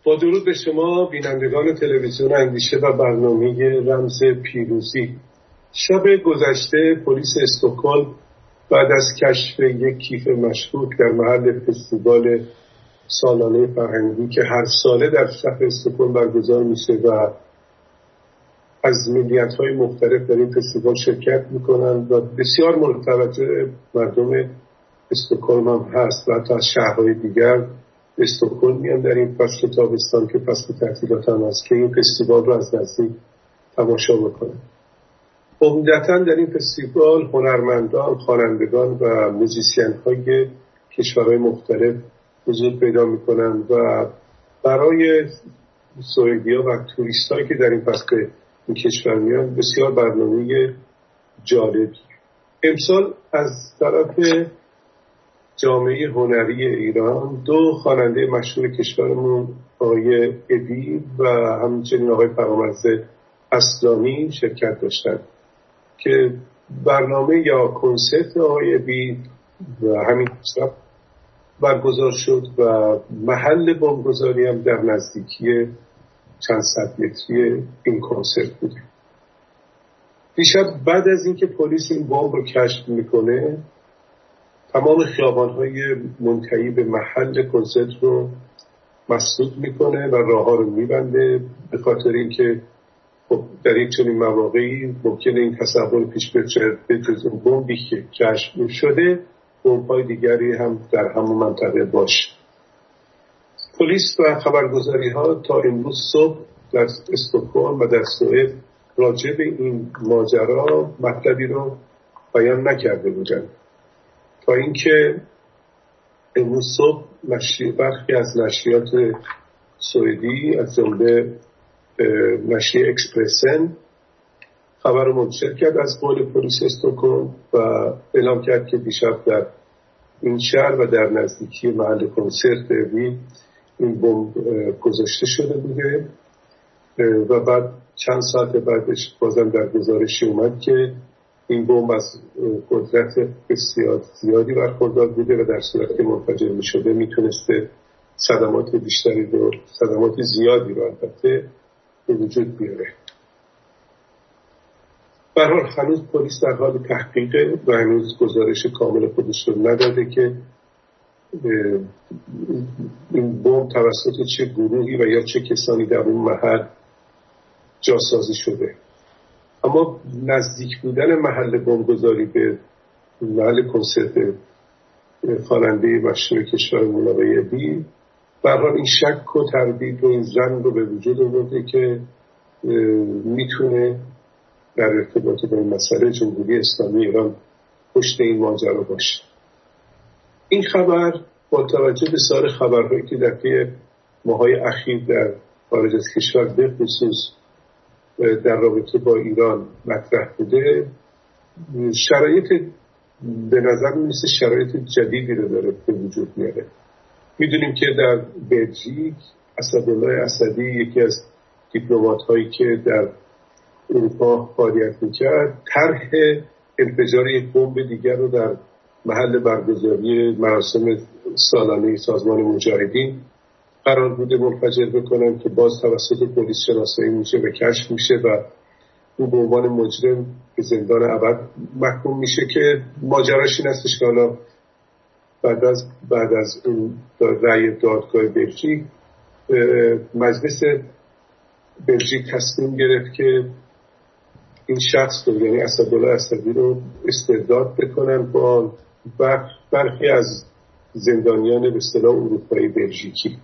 با درود به شما بینندگان تلویزیون اندیشه و برنامه رمز پیروزی. شب گذشته پلیس استکهلم بعد از کشف یک کیف مشکوک در محل فستیوال سالانه فرهنگی که هر ساله در شهر استکهلم برگزار میشه و از ملیت‌های مختلف در این فستیوال شرکت میکنند و بسیار مورد توجه مردم استکهلم هم هست و حتی از شهرهای دیگر استکهلم میان در این فصل تابستان که فصل تعطیلات هم هست که این فستیوال رو از نزدیک تماشا بکنند. عمدتاً در این فستیوال هنرمندان، خوانندگان و موزیسین‌های کشورهای مختلف حضور پیدا میکنند و برای سوئدی‌ها و توریست‌هایی که در این فصل این کشور میان بسیار برنامه جالبی. امسال از طرف جامعه هنری ایران دو خواننده مشهور کشورمون آقای ابی و همچنین آقای فرامرز اصلانی شرکت داشتند که برنامه یا کنسرت آقای ابی و همین شب برگزار شد و محل بمبگذاری هم در نزدیکی چند صد متری این کنسرت بوده. دیشب بعد از اینکه پلیس این بمب رو کشف میکنه تمام خیابان‌های منتهی به محل کنسرت رو مسدود میکنه و راه‌ها رو میبنده، به خاطر اینکه خب در یک چنین مواقعی ممکنه این تصور پیش بره به جز اون بمبی که کشف شده بمب‌های دیگری هم در همون منطقه باشه. پلیس و خبرگزاری‌ها تا امروز صبح در استکهلم و در سوئد راجع به این ماجرا مطلبی رو بیان نکرده بودند تا اینکه امروز صبح برخی از نشریات سوئدی از جمله نشریه اکسپرسن خبر رو منتشر کرد از قول پلیس استکهلم و اعلام کرد که دیشب در این شهر و در نزدیکی محل کنسرت این بمب گذاشته شده بوده و بعد چند ساعت بعدش بازم در گزارشی اومد که این بمب از قدرت بسیار زیادی برخوردار بوده و در صورت که منفجر می شده می تونسته صدمات زیادی رو البته به وجود بیاره. به هر حال هنوز پلیس در حال تحقیقه و هنوز گزارش کامل خودش رو نداده که این بمب توسط چه گروهی و یا چه کسانی در اون محل جاسازی شده. اما نزدیک بودن محل بمبگذاری به محل کنسرت خواننده مشهور کشورمون آقای ابی به هر حال این شک و تردید و این ظن رو به وجود آورده که میتونه در ارتباط با این مسئله جمهوری اسلامی ایران پشت این ماجرا باشه. این خبر با توجه به سایر خبرهایی که در طی ماه‌های اخیر در خارج از کشور به خصوص در رابطه با ایران مطرح بوده، شرایط به نظر میرسه شرایط جدیدی رو داره به وجود میاره. میدونیم که در بلژیک اسدالله اسدی یکی از دیپلمات‌هایی که در اروپا فعالیت میکرد طرح انفجار یک بمب دیگر رو در محل برگزاری مراسم سالانه سازمان مجاهدین قرار بوده منفجر بکنن که باز توسط پلیس شناسایی میشه و کشف میشه و او به عنوان مجرم به زندان ابد محکوم میشه که ماجراش این هستش که حالا بعد از اون رأی دادگاه بلژیک مجلس بلژیک تصمیم گرفت که این شخص رو یعنی اسدالله اسدی رو استرداد بکنن با برخی از زندانیان به اصطلاح اروپایی بلژیکی.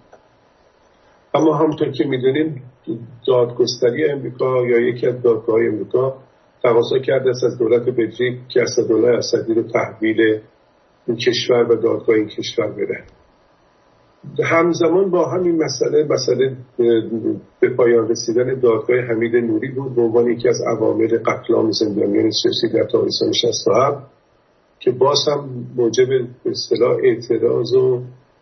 اما همونطور که میدونیم دادگستری امریکا یا یکی از دادگاه‌های امریکا تقاضا کرده است از دولت بلژیک که اسدالله اسدی رو تحویل این کشور و دادگاه این کشور بده. همزمان با همین مسئله به پایان رسیدن دادگاه حمید نوری بود به عنوان یکی از عوامل قتل عام زندانیان سیاسی در تابستان 67 که باز هم موجب به اصطلاح اعتراض و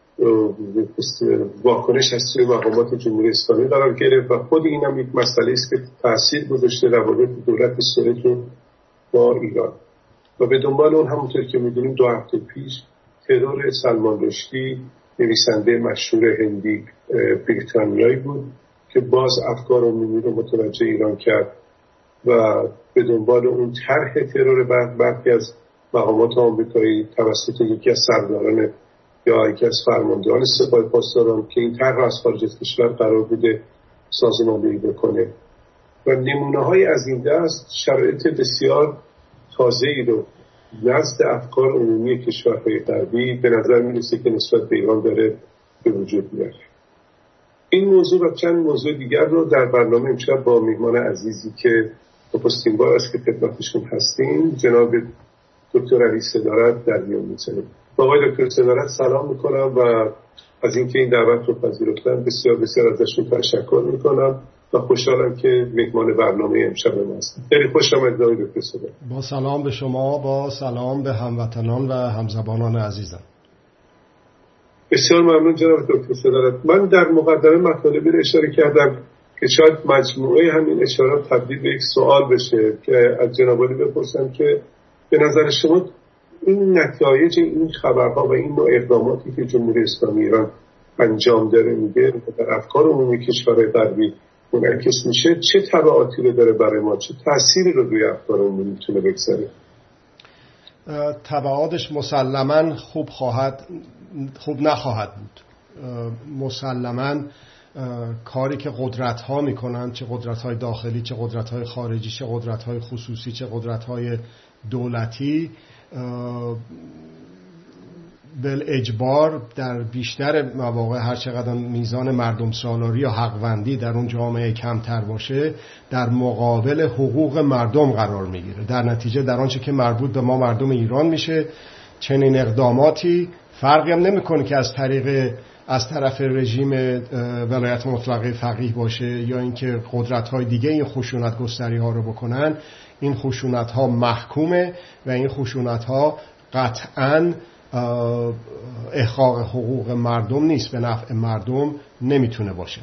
واکنش از سوی مقامات جمهوری اسلامی قرار گرفت و خود این هم یک مسئله است که تاثیر گذاشته روابط دولت سوئد رو با ایران و به دنبال اون همونطور که میدونیم 2 هفته پیش ترور سلمان رشدی نویسنده مشهور هندی بریتانیایی بود که باز افکار عمومی رو متوجه ایران کرد و به دنبال اون طرح ترور برخی از مقامات آمریکایی توسط یکی از سرداران یا یکی از فرماندهان سپاه پاسداران که این طرح از خارج از کشور قرار بوده سازماندهی بکنه و نمونه‌های از این دست شرایط بسیار تازه‌ای رو نزد افکار عمومی کشورهای غربی به نظر می‌رسه که نسبت به ایران داره به وجود میاد. این موضوع و چند موضوع دیگر رو در برنامه امشب با میهمان عزیزی که نخستین بار است که خدمتشون هستیم جناب دکتر علی صدارت در میان می‌ذاریم. آقای دکتر صدارت سلام میکنم و از اینکه این دعوت رو پذیرفتن بسیار بسیار ازشون تشکر میکنم و خوشحالم که میهمان برنامه امشب ما هستم. خیلی خوش آمدید آقای دکتر صدارت. با سلام به شما، با سلام به هموطنان و همزبانان عزیزم. بسیار ممنون جناب دکتر صدارت. من در مقدمه مطالبی رو اشاره کردم که شاید مجموعه همین اشارات تبدیل به یک سوال بشه که از جناب عالی بپرسم که به نظر شما این نتایج این خبرها و این نوع اقداماتی که جمهوری اسلامی ایران انجام داره میده در افکار عمومی کشورهای غربی منعکس میشه، چه تبعاتی رو داره برای ما، چه تأثیری رو روی افکار عمومی میتونه بگذاره؟ تبعاتش مسلماً خوب نخواهد بود. مسلماً کاری که قدرت‌ها میکنن، چه قدرت‌های داخلی، چه قدرت‌های خارجی، چه قدرت‌های خصوصی، چه قدرت‌های دولتی، بالاجبار در بیشتر مواقع هر چقدر میزان مردم سالاری یا حقوندی در اون جامعه کمتر باشه در مقابل حقوق مردم قرار میگیره. در نتیجه در آنچه که مربوط به ما مردم ایران میشه چنین اقداماتی فرقی هم نمیکنه که از طرف رژیم ولایت مطلقه فقیه باشه یا اینکه قدرت‌های دیگه این خشونت گستری‌ها رو بکنن. این خشونت‌ها محکومه و این خشونت‌ها قطعاً احقاق حقوق مردم نیست، به نفع مردم نمیتونه باشه.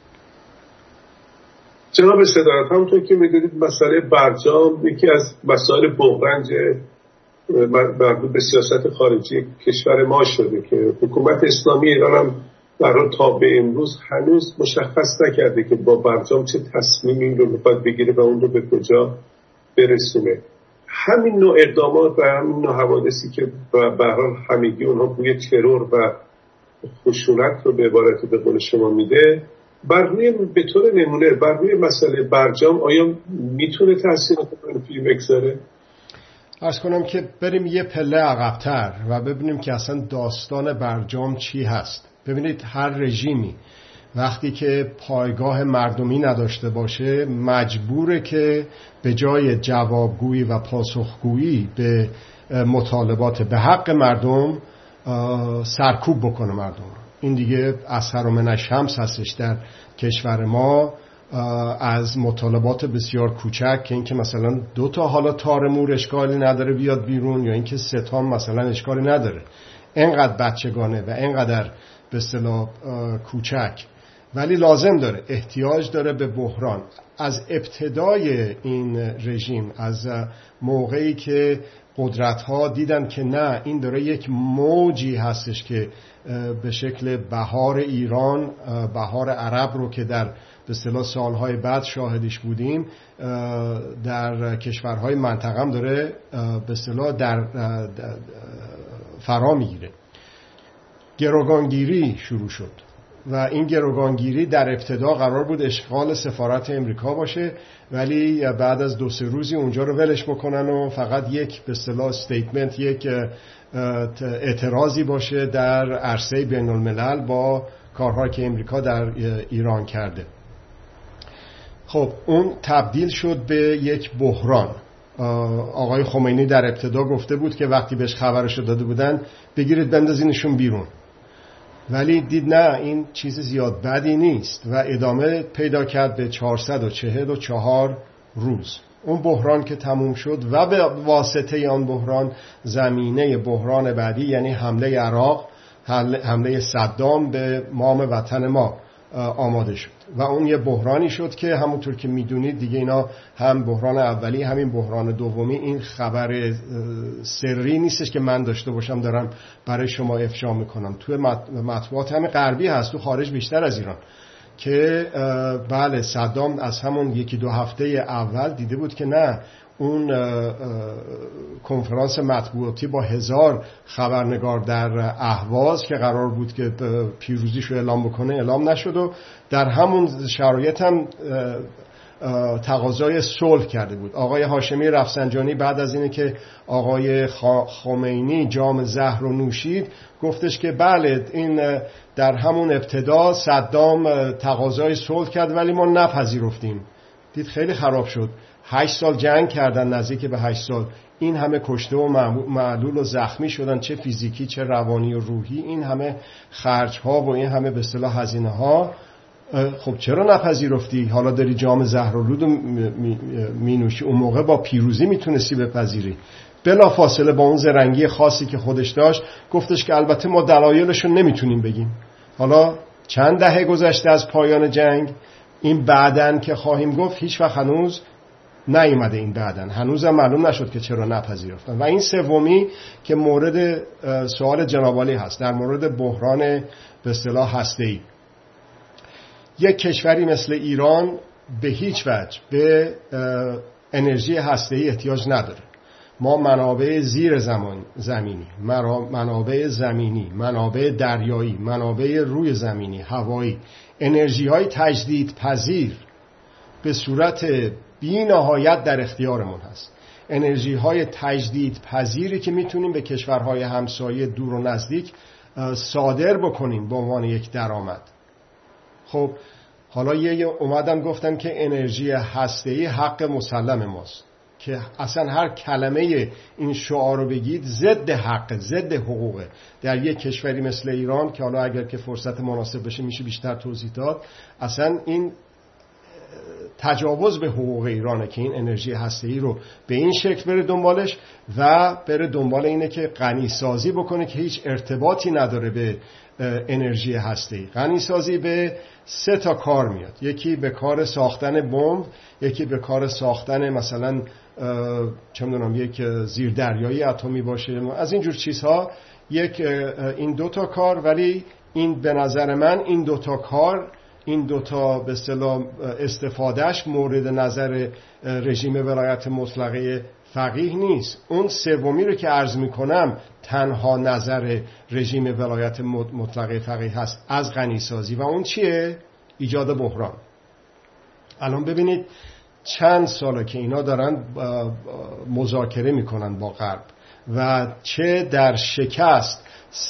جناب صدارت، همونطور که میدونید مسئله برجام یکی از مسائل بحرانج مربوط به سیاست خارجی کشور ما شده که حکومت اسلامی ایران هم در تا به امروز هنوز مشخص نکرده که با برجام چه تصمیمی رو میخواد بگیره و اون رو به کجا برسونه. همین نوع اقدامات و همین نوع حوادثی که به هر حال همگی اونها بوی ترور و خشونت رو به عبارت به قول شما میده، بر روی به طور نمونه بر روی مسئله برجام آیا میتونه تاثیرات منفی بگذاره؟ عرض کنم که بریم یه پله عقب‌تر و ببینیم که اصلا داستان برجام چی هست. ببینید هر رژیمی وقتی که پایگاه مردمی نداشته باشه مجبوره که به جای جوابگویی و پاسخگویی به مطالبات به حق مردم سرکوب بکنه مردم. این دیگه اثر من الشمس هستش در کشور ما، از مطالبات بسیار کوچک که اینکه مثلا 2 حالا تار مور اشکالی نداره بیاد بیرون یا اینکه 3 مثلا اشکالی نداره، اینقدر بچگانه و اینقدر به اصطلاح کوچک، ولی لازم داره، احتیاج داره به بحران. از ابتدای این رژیم، از موقعی که قدرت‌ها دیدن که نه این داره یک موجی هستش که به شکل بهار ایران، بهار عرب رو که در به اصطلاح سالهای بعد شاهدش بودیم در کشورهای منطقه هم داره به اصطلاح در فرا میگیره. گروگانگیری شروع شد و این گروگانگیری در ابتدا قرار بود اشغال سفارت امریکا باشه، ولی بعد از 2-3 روزی اونجا رو ولش بکنن و فقط یک به اصطلاح استیتمنت، یک اعتراضی باشه در عرصه بین الملل با کارهایی که امریکا در ایران کرده. خب اون تبدیل شد به یک بحران. آقای خمینی در ابتدا گفته بود که وقتی بهش خبرش داده بودن بگیرید بندازینشون بیرون، ولی دید نه این چیز زیاد بدی نیست و ادامه پیدا کرد به 444 روز. اون بحران که تموم شد و به واسطه آن بحران زمینه بحران بعدی یعنی حمله عراق، حمله صدام به مام وطن ما آماده شد و اون یه بحرانی شد که همونطور که میدونید دیگه اینا هم بحران اولی همین بحران دومی، این خبر سری نیستش که من داشته باشم دارم برای شما افشا میکنم، توی مطبوعات همین غربی هست، تو خارج بیشتر از ایران، که بله صدام از همون 1-2 هفته اول دیده بود که نه، اون کنفرانس مطبوعاتی با 1000 خبرنگار در اهواز که قرار بود که پیروزیشو اعلام بکنه اعلام نشد و در همون شرایط هم تقاضای صلح کرده بود. آقای هاشمی رفسنجانی بعد از اینه که آقای خمینی جام زهر رو نوشید گفتش که بله این در همون ابتدا صدام تقاضای صلح کرد ولی ما نپذیرفتیم. دید خیلی خراب شد. 8 سال جنگ کردن، نزدیک به 8 سال، این همه کشته و معلول و زخمی شدن، چه فیزیکی چه روانی و روحی، این همه خرج ها و این همه به اصطلاح هزینه ها. خب چرا نپذیرفتی؟ حالا داری جام زهرآلود می نوشی، اون موقع با پیروزی میتونستی بپذیری. بلا فاصله با اون زرنگی خاصی که خودش داشت گفتش که البته ما دلایلش رو نمیتونیم بگیم. حالا چند دهه گذشته از پایان جنگ، این بعدن که خواهیم گفت هیچ وقت هنوز نیومده، این بعدن هنوزم معلوم نشد که چرا نپذیرفتن. و این سومی که مورد سوال جناب عالی هست در مورد بحران به اصطلاح هسته‌ای. یک کشوری مثل ایران به هیچ وجه به انرژی هسته‌ای احتیاج نداره. ما منابع زیر زمینی، منابع زمینی، منابع دریایی، منابع روی زمینی، هوایی، انرژی های تجدید پذیر به صورت بی نهایت در اختیارمون هست. انرژی های تجدید پذیری که میتونیم به کشورهای همسایه دور و نزدیک صادر بکنیم به عنوان یک درآمد. خب حالا اومدن گفتن که انرژی هسته‌ای حق مسلم ماست، که اصلا هر کلمه این شعار رو بگید ضد حق، ضد حقوقه. در یک کشوری مثل ایران که حالا اگر که فرصت مناسب بشه میشه بیشتر توضیح داد، اصلا این تجاوز به حقوق ایرانه که این انرژی هسته‌ای رو به این شکل بره دنبالش و بره دنبال اینه که غنی سازی بکنه که هیچ ارتباطی نداره به انرژی هسته‌ای. غنی سازی به 3 تا کار میاد، یکی به کار ساختن بمب، یکی به کار ساختن مثلا چه میدونم یک زیردریایی اتمی باشه، از این جور چیزها. این 2 تا کار، ولی این به نظر من این 2 تا کار، این 2 تا به اصطلاح استفادهش مورد نظر رژیم ولایت مطلقه فقیه نیست. اون سومی رو که عرض میکنم تنها نظر رژیم ولایت مطلقه فقیه هست از غنیسازی، و اون چیه؟ ایجاد بحران. الان ببینید چند ساله که اینا دارن مذاکره میکنن با غرب و چه در شکست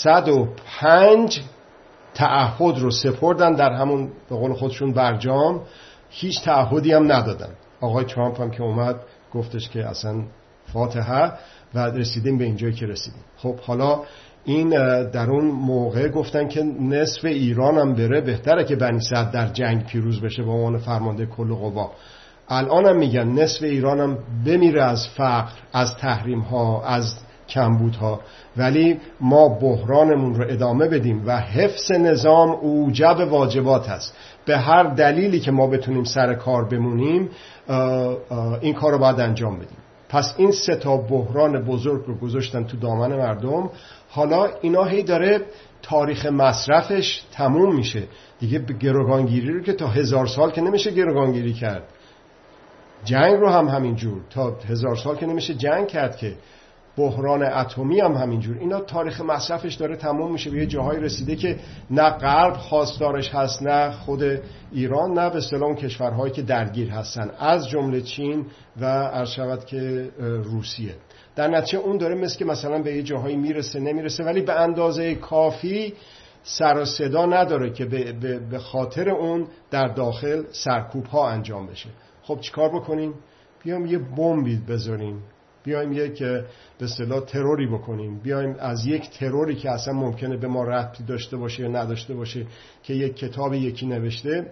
105 تعهد رو سپردن در همون به قول خودشون برجام، هیچ تعهدی هم ندادن. آقای ترامپ هم که اومد گفتش که اصلا فاتحه و رسیدیم به اینجایی که رسیدیم. خب حالا این در اون موقع گفتن که نصف ایران هم بره بهتره که بنی صدر در جنگ پیروز بشه به عنوان فرمانده کل قوا. الان هم میگن نصف ایران هم بمیره از فقر، از تحریم ها، از کمبودها، ولی ما بحرانمون رو ادامه بدیم و حفظ نظام اوجب واجبات هست. به هر دلیلی که ما بتونیم سر کار بمونیم این کار رو باید انجام بدیم. پس این 3 تا بحران بزرگ رو گذاشتن تو دامن مردم. حالا اینا هی داره تاریخ مصرفش تموم میشه دیگه. گروگانگیری رو که تا 1000 سال که نمیشه گروگانگیری کرد، جنگ رو هم همینجور تا 1000 سال که نمیشه جنگ کرد، که بحران اتمی هم همینجور. اینا تاریخ مصرفش داره تموم میشه، به یه جاهای رسیده که نه غرب خواستارش هست، نه خود ایران، نه به اصطلاح اون کشورهایی که درگیر هستن از جمله چین و عرض شود که روسیه. در نتیجه اون داره مثلا به یه جاهایی میرسه نمیرسه، ولی به اندازه کافی سر و صدا نداره که به خاطر اون در داخل سرکوب ها انجام بشه. خب چیکار بکنیم؟ بیام یه بمبی بذاریم، بیایم یک به اصطلاح تروری بکنیم، بیایم از یک تروری که اصلا ممکنه به ما ربطی داشته باشه یا نداشته باشه که یک کتاب یکی نوشته،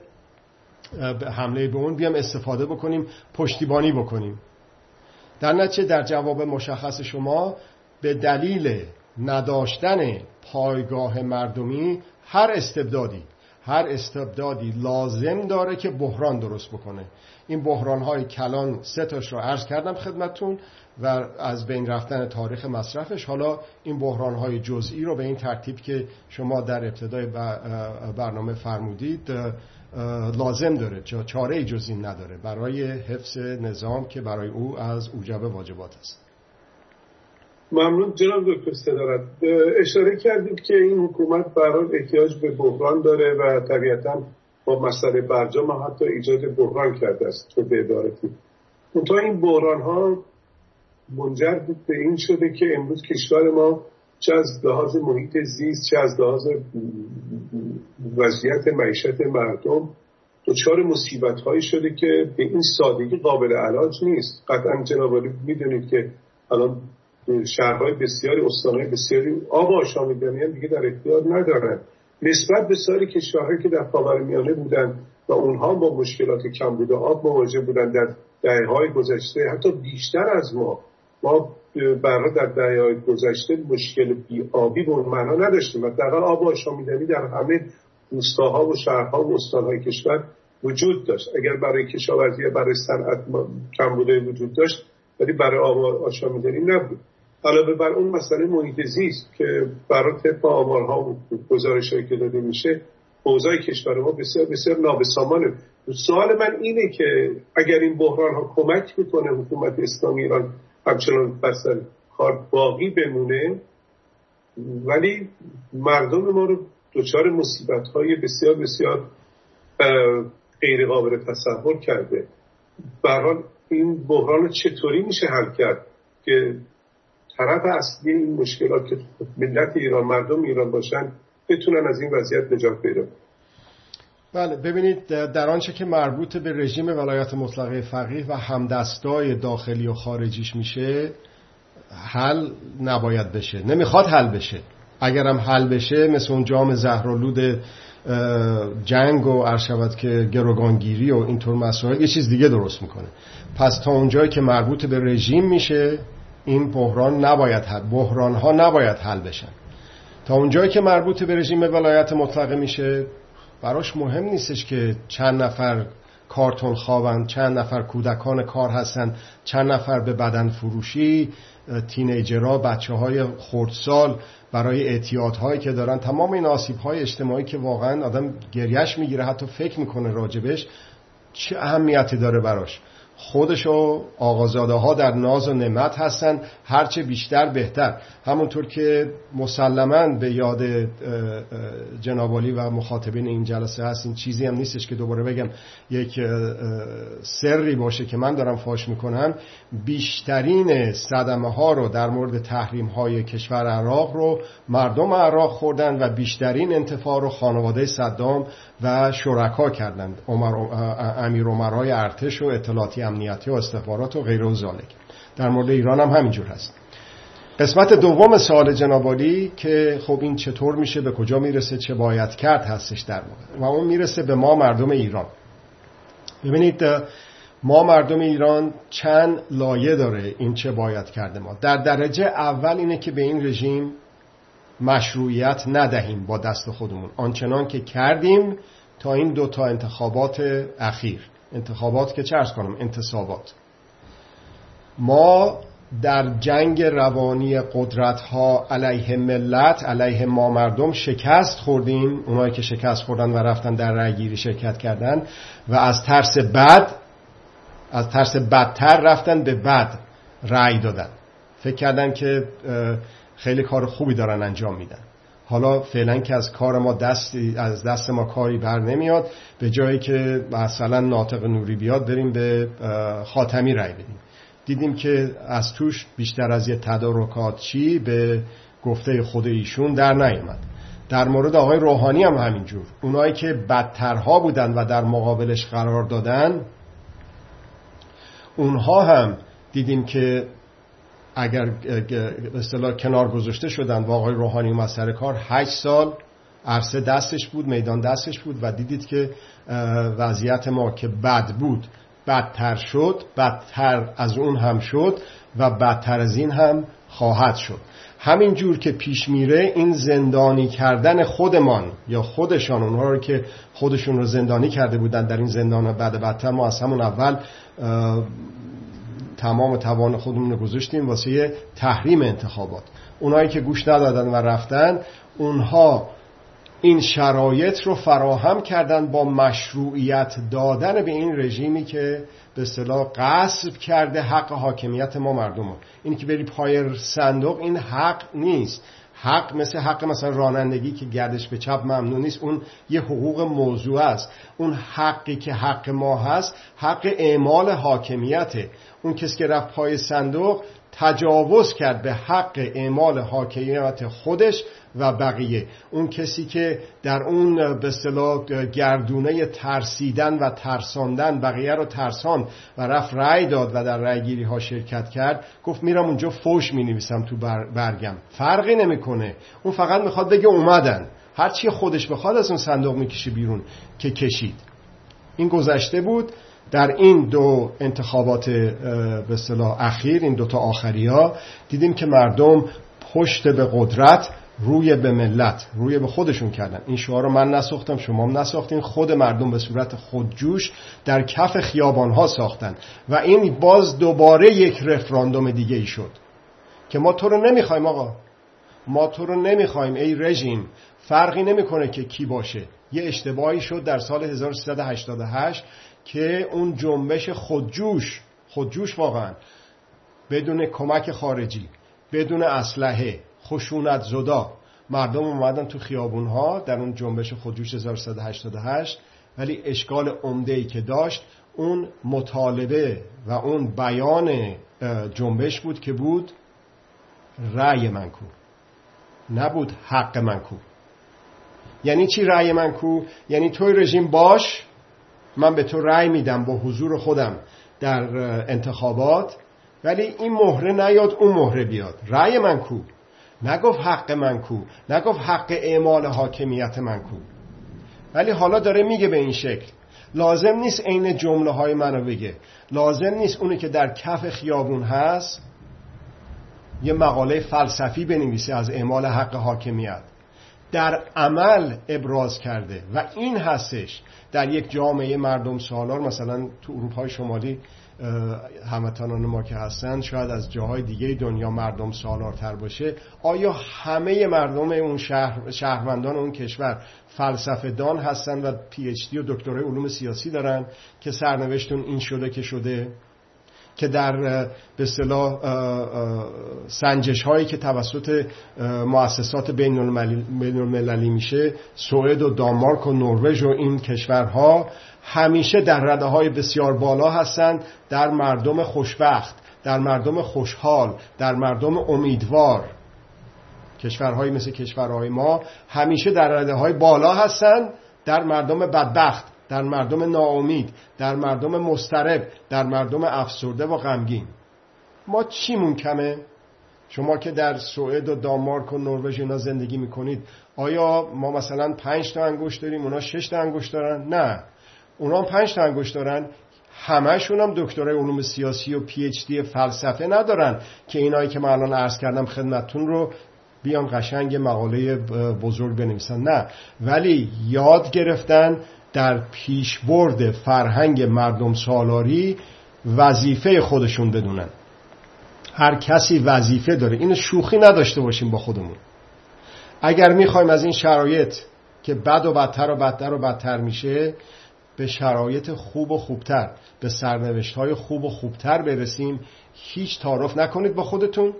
حمله به اون بیام استفاده بکنیم، پشتیبانی بکنیم. در نتیجه در جواب مشخص شما، به دلیل نداشتن پایگاه مردمی هر استبدادی، هر استبدادی لازم داره که بحران درست بکنه. این بحران‌های کلان 3 تاش رو عرض کردم خدمتتون و از بین رفتن تاریخ مصرفش. حالا این بحران‌های جزئی رو به این ترتیب که شما در ابتدای برنامه فرمودید لازم داره، چاره جز این نداره برای حفظ نظام که برای او از اوجب واجبات است. ممنون جناب دکتر صدارت. اشاره کردید که این حکومت به هر حال احتیاج به بحران داره و طبیعتاً با مسئله برجام حتی ایجاد بحران کرده است تو به عبارتی. منتها این بحران ها منجر به این شده که امروز کشور ما چه از لحاظ محیط زیست چه از لحاظ وضعیت معیشت مردم دچار مصیبت هایی شده که به این سادگی قابل علاج نیست. قطعا جناب عالی میدونید که الان شهرهای بسیاری، استانهای بسیاری آب آشامیدنی هم دیگه در اختیار ندارن نسبت به سایر کشورهایی که در خاورمیانه بودن و اونها با مشکلات کمبود آب مواجه بودن در دهه‌های گذشته، حتی بیشتر از ما برای در دهه‌های گذشته مشکل بی‌آبی به اون معنا نداشتیم. حداقل آب آشامیدنی در همه روستاها و شهرها و استانهای کشور وجود داشت. اگر برای کشاورزی برای صنعت کمبود وجود داشت ولی برای آب آشامیدنی نبود. علاوه بر اون مسئله محیط زیست که برای طبق آمارها و گزارش‌هایی که داده میشه اوضاع کشور ما بسیار بسیار نابسامانه. سوال من اینه که اگر این بحران ها کمک میکنه حکومت اسلامی ایران همچنان بسر کار باقی بمونه، ولی مردم ما رو دچار مصیبت های بسیار بسیار غیر قابل تصور کرده. به هر حال این بحران رو چطوری میشه حل کرد که طرف اصلی این مشکلات که ملت ایران، مردم ایران باشن، بتونن از این وضعیت نجات پیدا کنن؟ بله، ببینید در آنچه که مربوط به رژیم ولایت مطلقه فقیه و همدستای داخلی و خارجیش میشه حل نباید بشه، نمیخواد حل بشه. اگرم حل بشه مثل اون جام زهرآلود جنگ و عرشبت که گروگانگیری و اینطور مسائل یه چیز دیگه درست میکنه. پس تا اونجایی که مربوط به رژیم میشه این بحران ها نباید حل بشن. تا اونجایی که مربوط به رژیم ولایت مطلقه میشه براش مهم نیستش که چند نفر کارتون خوابن، چند نفر کودکان کار هستن، چند نفر به بدن فروشی، تینیجرها، بچه‌های خردسال برای اعتیادهایی که دارن. تمام این آسیب‌های اجتماعی که واقعا آدم گریهش میگیره حتی فکر میکنه راجبش، چه اهمیتی داره براش؟ خودش و آقازاده ها در ناز و نعمت هستن، هرچه بیشتر بهتر. همونطور که مسلماً به یاد جناب عالی و مخاطبین این جلسه هست، این چیزی هم نیستش که دوباره بگم یک سری باشه که من دارم فاش میکنم. بیشترین صدمه ها رو در مورد تحریم های کشور عراق رو مردم عراق خوردن و بیشترین انتفاع رو خانواده صدام و شرکا کردند، امیرامرای ارتش و اطلاعاتی امنیتی و استخبارات و غیره و ذالک. در مورد ایران هم همینجور هست. قسمت دوم سوال جناب عالی که خب این چطور میشه، به کجا میرسه، چه باید کرد هستش در واقع، و اون میرسه به ما مردم ایران. ببینید ما مردم ایران چند لایه داره این چه باید کرده. ما در درجه اول اینه که به این رژیم مشروعیت ندهیم با دست خودمون، آنچنان که کردیم تا این 2 انتخابات اخیر، انتخابات که چه عرض کنم، انتصابات. ما در جنگ روانی قدرت‌ها علیه ملت، علیه ما مردم شکست خوردیم. اونایی که شکست خوردن و رفتن در رأی‌گیری شرکت کردن و از ترس بدتر رفتن به بد رأی دادن، فکر کردن که خیلی کار خوبی دارن انجام میدن. حالا فعلا که از کار ما از دست ما کاری بر نمیاد، به جایی که مثلا ناطق نوری بیاد بریم به خاتمی رأی بدیم. دیدیم که از توش بیشتر از یه تدارکات به گفته خود ایشون در نیامد. در مورد آقای روحانی هم همینجور، اونایی که بدترها بودن و در مقابلش قرار دادن، اونها هم دیدیم که اگر به اصطلاح کنار گذاشته شدن و آقای روحانی اومد سر کار، 8 سال عرصه دستش بود، میدان دستش بود و دیدید که وضعیت ما که بد بود بدتر شد، بدتر از اون هم شد و بدتر از این هم خواهد شد. همین جور که پیش میره این زندانی کردن خودمان یا خودشان، اونها رو که خودشون رو زندانی کرده بودن در این زندان، بعد بدتر ما از همون اول تمام توان خودمون رو گذاشتیم واسه تحریم انتخابات. اونایی که گوش ندادن و رفتن، اونها این شرایط رو فراهم کردن با مشروعیت دادن به این رژیمی که به اصطلاح غصب کرده حق حاکمیت ما مردم. این که بری پای صندوق این حق نیست. حق مثل حق مثلا رانندگی که گردش به چپ ممنوع نیست، اون یه حقوق موضوع است. اون حقی که حق ما هست حق اعمال حاکمیته. اون کسی که رفت پای صندوق تجاوز کرد به حق اعمال حاکمیت خودش و بقیه. اون کسی که در اون به اصطلاح گردونه ترسیدن و ترساندن بقیه رو ترسان و رفت رأی داد و در رأی گیری ها شرکت کرد، گفت میرم اونجا فوش مینویسم تو برگم. فرقی نمیکنه، اون فقط میخواد بگه اومدن، هر چی خودش بخواد از اون صندوق میکشه بیرون که کشید. این گذشته بود. در این دو انتخابات به اصطلاح اخیر، این دوتا آخریا، دیدیم که مردم پشت به قدرت روی به ملت، روی به خودشون کردن. این شعار رو من نساختم، شما هم نساختین، خود مردم به صورت خودجوش در کف خیابانها ساختن و این باز دوباره یک رفراندوم دیگه ای شد که ما تو رو نمیخوایم آقا، ما تو رو نمیخوایم ای رژیم، فرقی نمیکنه که کی باشه. یه اشتباهی شد در سال 1388 که اون جنبش خودجوش واقعا بدون کمک خارجی، بدون اسلحه، خشونت زدا، مردم اومدن تو خیابونها در اون جنبش خودجوش 1388. ولی اشکال عمده‌ای که داشت اون مطالبه و اون بیان جنبش بود که بود رأی من کو، نبود حق من کو. یعنی چی رأی من کو؟ یعنی توی رژیم باش، من به تو رأی میدم با حضور خودم در انتخابات، ولی این مهره نیاد اون مهره بیاد. رأی من کو، نگفت حق من کو، نگفت حق اعمال حاکمیت من کو. ولی حالا داره میگه به این شکل. لازم نیست عین جمله های منو بگه، لازم نیست اونی که در کف خیابون هست یه مقاله فلسفی بنویسه از اعمال حق حاکمیت. در عمل ابراز کرده و این هستش در یک جامعه مردم سالار. مثلا تو اروپای شمالی هموطنان ما که هستن شاید از جاهای دیگه دنیا مردم سالارتر باشه. آیا همه مردم اون شهروندان اون کشور فلسفه دان هستن و پی اچ دی و دکترای علوم سیاسی دارن که سرنوشتون این شده که شده، که در به اصطلاح سنجش هایی که توسط مؤسسات بین المللی میشه، سوئد و دانمارک و نروژ و این کشورها همیشه در رده های بسیار بالا هستند در مردم خوشبخت، در مردم خوشحال، در مردم امیدوار. کشورهایی مثل کشورهای ما همیشه در رده های بالا هستند در مردم بدبخت، در مردم ناامید، در مردم مضطرب، در مردم افسرده و غمگین. ما چیمون کمه؟ شما که در سوئد و دانمارک و نروژ اینا زندگی میکنید، آیا ما مثلا 5 تا انگشت داریم اونا 6 تا انگشت دارن؟ نه، اونا 5 تا انگشت دارن. همه‌شون هم دکترای علوم سیاسی و پی اچ دی فلسفه ندارن که اینایی که من الان عرض کردم خدمتتون رو بیان قشنگ مقاله بزرگ بنویسن. نه، ولی یاد گرفتن در پیشبرد فرهنگ مردم سالاری وظیفه خودشون بدونن. هر کسی وظیفه داره. اینو شوخی نداشته باشیم با خودمون. اگر میخوایم از این شرایط که بد و بدتر و بدتر و بدتر میشه به شرایط خوب و خوبتر، به سرنوشت‌های خوب و خوبتر برسیم، هیچ تعارف نکنید با خودتون.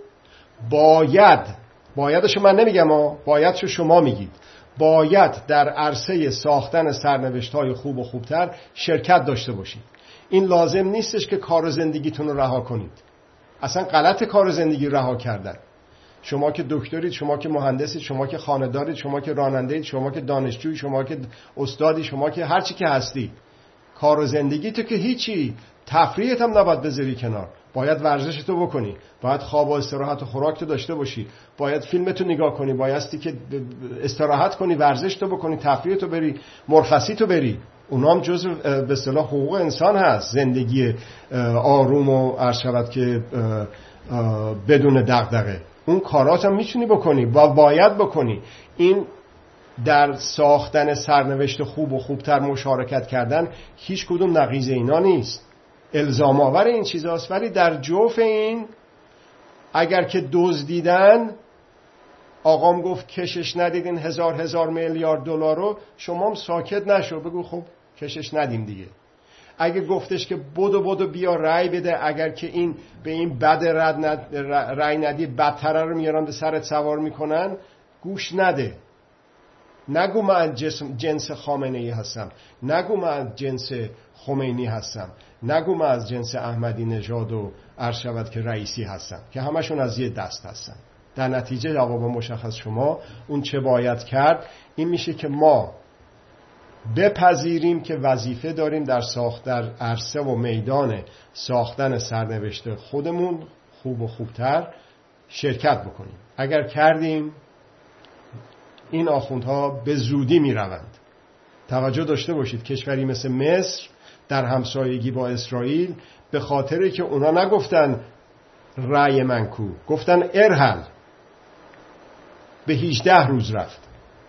بایدشو من نمیگم، بایدشو شما میگید. باید در عرصه ساختن سرنوشت‌های خوب و خوبتر شرکت داشته باشید. این لازم نیستش که کار و زندگیتون رو رها کنید. اصلا غلط کار و زندگی رها کردن. شما که دکترید، شما که مهندسید، شما که خانه‌دارید، شما که راننده‌اید، شما که دانشجویید، شما که استادی، شما که هر چی که هستی، کار و زندگیتو که هیچی، تفریحت هم نباید بذاری کنار. باید ورزشتو بکنی، باید خواب و استراحت و خوراکتو داشته باشی، باید فیلمتو نگاه کنی، بایستی که استراحت کنی، ورزشتو بکنی، تفریحتو بری، مرخصیتو بری. اونا هم جزء به اصطلاح حقوق انسان هست. زندگی آروم و عرض شود که بدون دغدغه، اون کارات هم میتونی بکنی و باید بکنی. این در ساختن سرنوشت خوب و خوبتر مشارکت کردن هیچ کدوم نقیض اینا نیست، الزام آور این چیزاست. ولی در جوف این اگر که دزدیدن، آقام گفت کشش ندیدین هزار میلیارد دلار رو، شما هم ساکت نشو، بگو خب کشش ندیم دیگه. اگه گفتش که بدو بیا رأی بده، اگر که این به این بد رأی ندی بدتره رو میارن به سرت سوار میکنن، گوش نده. نگو من جنس خامنه ای هستم، نگو من جنس خمینی هستم، نگو من از جنس احمدی نژاد و عرض شود که رئیسی هستم، که همشون از یه دست هستن. در نتیجه جواب مشخص شما اون چه باید کرد این میشه که ما بپذیریم که وظیفه داریم در عرصه و میدان ساختن سرنوشت خودمون خوب و خوبتر شرکت بکنیم. اگر کردیم این آخوندها به زودی میروند. توجه داشته باشید کشوری مثل مصر در همسایگی با اسرائیل به خاطری که اونا نگفتن رأی من کو، گفتن ارحل، به 18 روز رفت.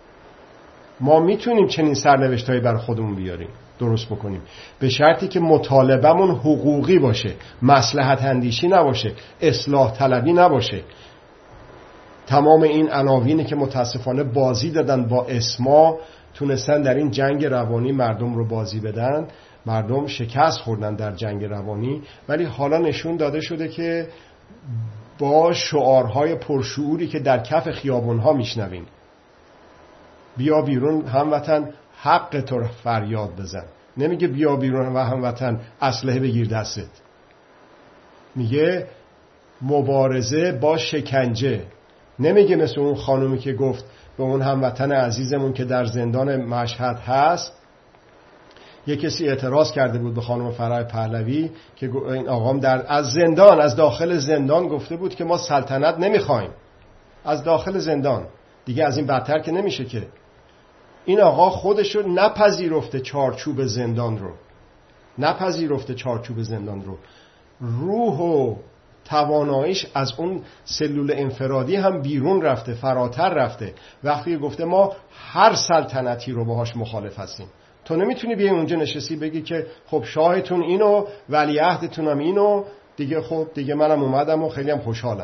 ما میتونیم چنین سرنوشتایی بر خودمون بیاریم، درست بکنیم، به شرطی که مطالبمون حقوقی باشه، مصلحت اندیشی نباشه، اصلاح طلبی نباشه. تمام این عناوینی که متاسفانه بازی دادن با اسما، تونستن در این جنگ روانی مردم رو بازی بدن. مردم شکست خوردن در جنگ روانی، ولی حالا نشون داده شده که با شعارهای پرشعوری که در کف خیابونها میشنویم، بیا بیرون هموطن حق تو فریاد بزن، نمیگه بیا بیرون و هموطن اسلحه بگیر دستت، میگه مبارزه با شکنجه. نمیگه مثل اون خانومی که گفت به اون هموطن عزیزمون که در زندان مشهد هست، یه کسی اعتراض کرده بود به خانم فرح پهلوی که این آقام از داخل زندان گفته بود که ما سلطنت نمیخوایم، از داخل زندان. دیگه از این بدتر که نمیشه که. این آقا خودش رو نپذیرفته چارچوب زندان رو، روح و تواناییش از اون سلول انفرادی هم بیرون رفته، فراتر رفته. وقتی گفته ما هر سلطنتی رو باهاش مخالف هستیم. تو نمیتونی بیای اونجا نشستی بگی که خب شاهتون اینو، ولیعهدتونم اینو، دیگه خب دیگه منم اومدم و خیلی هم خوشحالم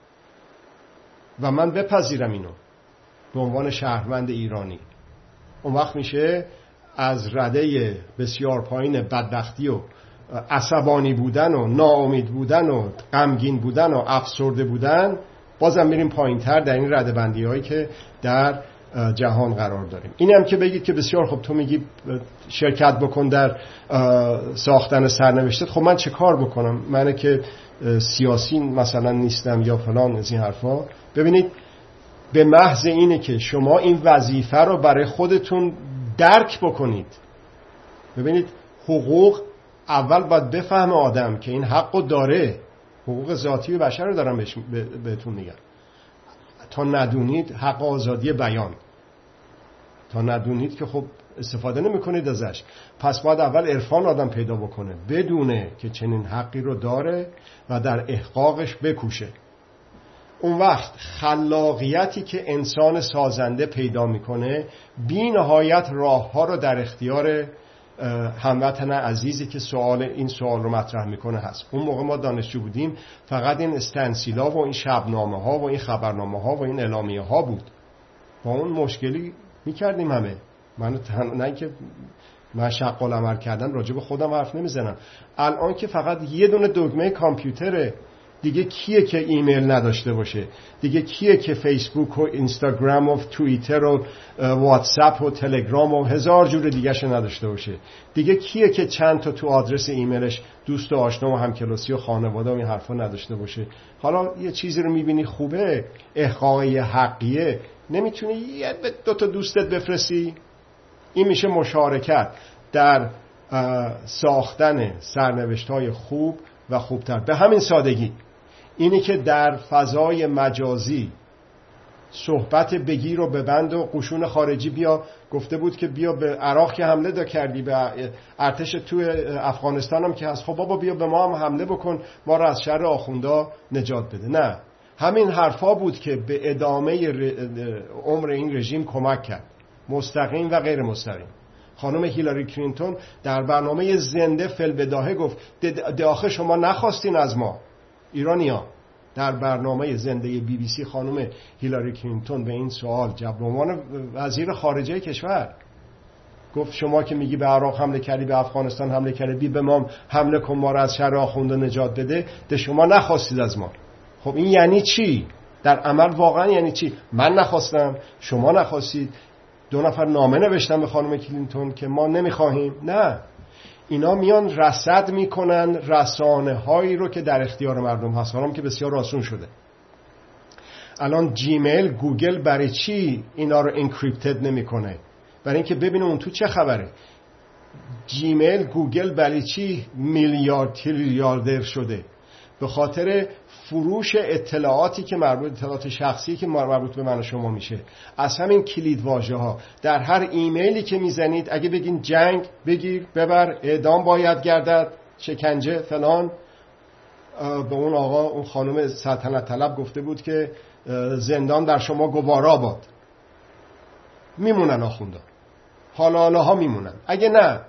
و من بپذیرم اینو به عنوان شهروند ایرانی. اون وقت میشه از رده بسیار پایین بدبختی و عصبانی بودن و ناامید بودن و غمگین بودن و افسرده بودن، بازم میریم پایینتر در این رده بندی هایی که در جهان قرار داریم. این هم که بگید که بسیار خب تو میگی شرکت بکن در ساختن سرنوشتت، خب من چه کار بکنم؟ من که سیاسی مثلا نیستم یا فلان از این حرفا. ببینید به محض اینه که شما این وظیفه رو برای خودتون درک بکنید. ببینید حقوق اول باید بفهمه آدم که این حقو داره، حقوق ذاتی بشر رو دارم بهتون میگم. تا ندونید حق آزادی بیان، تا ندونید که خب استفاده نمی‌کنید ازش. پس باید اول عرفان آدم پیدا بکنه، بدونه که چنین حقی رو داره و در احقاقش بکوشه. اون وقت خلاقیتی که انسان سازنده پیدا میکنه بی نهایت راه‌ها رو در اختیار هموطن عزیزی که این سوال رو مطرح میکنه هست. اون موقع ما دانشجو بودیم، فقط این استنسیلا و این شبنامه ها و این خبرنامه ها و این اعلامیه ها بود. با اون مشکلی میکردیم همه. نه که من شق العمل کردن راجع به خودم حرف نمیزنم. الان که فقط یه دونه دکمه کامپیوتره، دیگه کیه که ایمیل نداشته باشه؟ دیگه کیه که فیسبوک و اینستاگرام و توییتر و واتساپ و تلگرام و هزار جور دیگه‌ش نداشته باشه؟ دیگه کیه که چند تا تو آدرس ایمیلش دوست و آشنا و همکلاسی و خانواده و این حرفا نداشته باشه؟ حالا یه چیزی رو میبینی خوبه، احقاقی حقیه، نمیتونی یه دو تا دوستت بفرستی؟ این میشه مشارکت در ساختن سرنوشت‌های خوب و خوبتر. به همین سادگی. اینی که در فضای مجازی صحبت بگیر و ببند و قشون خارجی بیا، گفته بود که بیا به عراق که حمله کردی، به ارتش تو افغانستان هم که هست، خب بابا بیا به ما هم حمله بکن، ما را از شر آخوندا نجات بده. نه، همین حرفا بود که به ادامه عمر این رژیم کمک کرد، مستقیم و غیر مستقیم. خانم هیلاری کلینتون در برنامه زنده فی‌البداهه گفت آخه شما نخواستین از ما ایرانی‌ها. در برنامه زنده BBC خانم هیلاری کلینتون به این سوال جواب، عنوان وزیر خارجه کشور، گفت شما که میگی به عراق حمله کردی، به افغانستان حمله کردی، به ما حمله کن، ما رو از شر آخونده نجات بده، ده شما نخواستید از ما. خب این یعنی چی؟ در عمل واقعا یعنی چی؟ من نخواستم، شما نخواستید، 2 نفر نامه نوشتن به خانم کلینتون که ما نمیخواهیم. نه، اینا میان رصد میکنن رسانه هایی رو که در اختیار مردم هست، حالا که بسیار آسون شده. الان جیمیل، گوگل برای چی اینا رو انکریپتد نمیکنه؟ برای اینکه ببینه اون تو چه خبره. جیمیل، گوگل برای چی میلیارد تریلیاردر شده؟ به خاطر فروش اطلاعاتی که مربوط، اطلاعات شخصی که مربوط به من و شما میشه. از همین کلید واژه ها در هر ایمیلی که میزنید، اگه بگین جنگ، بگیر، ببر، اعدام باید گردد، شکنجه، فلان، به اون آقا، اون خانم سلطنت طلب گفته بود که زندان در شما گوارا باد. میمونن آخوندا، حالا ها میمونن. اگه نه،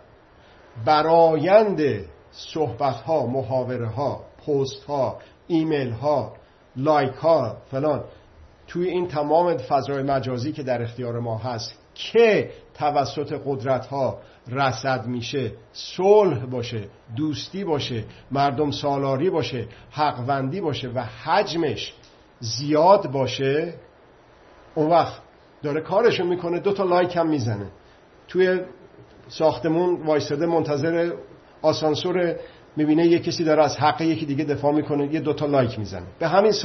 برایند صحبت ها، محاوره ها، پست ها، ایمیل ها، لایک ها، فلان، توی این تمام فضای مجازی که در اختیار ما هست که توسط قدرت ها رصد میشه، صلح باشه، دوستی باشه، مردم سالاری باشه، حقوندی باشه و حجمش زیاد باشه، اون وقت داره کارشو میکنه، 2 تا لایک هم میزنه. توی ساختمون وایساده منتظر آسانسور، میبینه یک کسی داره از حق یکی دیگه دفاع میکنه، 2 تا لایک میزنه. به